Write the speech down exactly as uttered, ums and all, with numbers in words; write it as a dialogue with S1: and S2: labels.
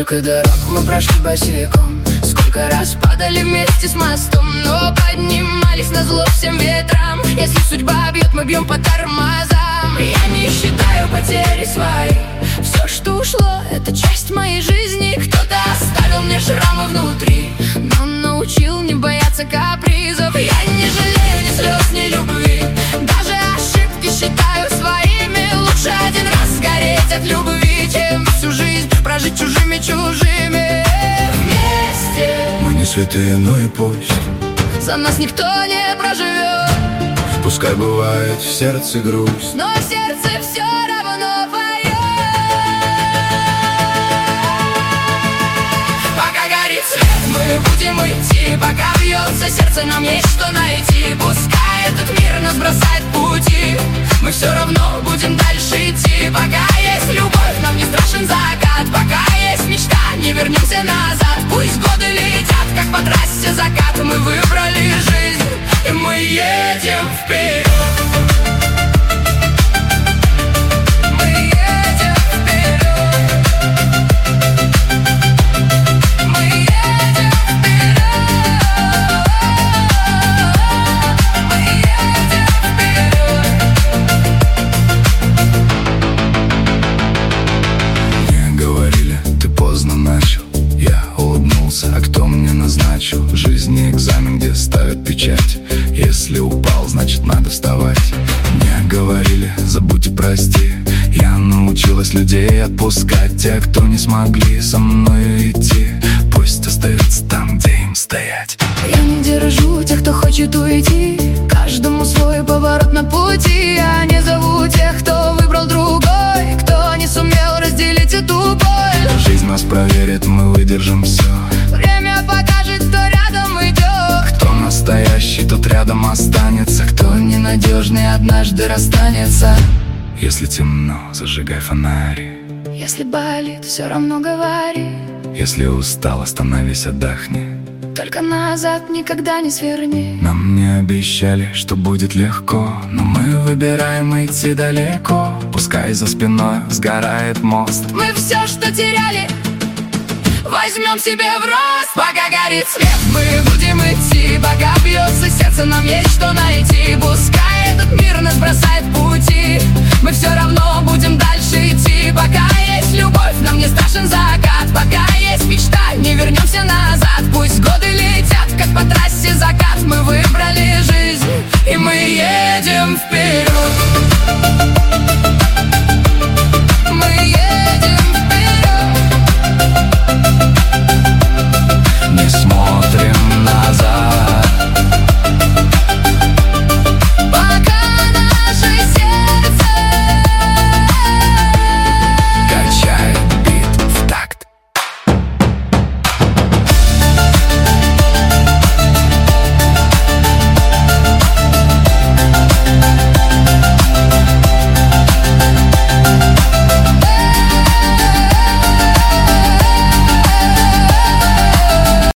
S1: Сколько дорог мы прошли босиком, сколько раз падали вместе с мостом, но поднимались назло всем ветрам. Если судьба бьет, мы бьем по тормозам. Я не считаю потери свои, все, что ушло, это часть моей жизни. Кто-то оставил мне шрамы внутри, но научил не бояться капризов. Я не жалею ни слез, ни любви, даже ошибки считаю своими. Лучше один раз сгореть от любви, чем всю жизнь прожить чужими, чужими. Вместе
S2: мы не святые, но и пусть
S1: за нас никто не проживет.
S2: Пускай бывает в сердце грусть,
S1: но в сердце все равно поет. Пока горит свет, мы будем идти, пока бьется сердце, нам есть что найти. Пускай этот мир нас бросает в пути, мы все равно будем дальше идти. Пока есть любовь, нам не страшен закат. Пока есть мечта, не вернемся назад. Пусть годы летят, как по трассе закат. Мы выбрали жизнь, и мы едем вперед.
S2: А кто мне назначил в жизни экзамен, где ставят печать? Если упал, значит надо вставать. Мне говорили, забудь и прости. Я научилась людей отпускать. Те, кто не смогли со мной идти, пусть остаются там, где им стоять.
S1: Я не держу тех, кто хочет уйти, каждому свой поворот на пути. Я не зову тех, кто выбрал другой, кто не сумел разделить эту боль.
S2: Жизнь нас проверит, мы выдержим все.
S1: Время покажет, кто рядом идет.
S2: Кто настоящий, тот рядом останется.
S1: Кто ненадежный, однажды расстанется.
S2: Если темно, зажигай фонари.
S1: Если болит, все равно говори.
S2: Если устал, остановись, отдохни.
S1: Только назад никогда не сверни.
S2: Нам не обещали, что будет легко, но мы выбираем идти далеко. Пускай за спиной сгорает мост,
S1: мы все, что теряли, возьмем себе в рост. Пока горит свет, мы будем идти, пока бьется сердце, нам есть что найти. Пускай этот мир нас бросает в пути, мы все равно будем дальше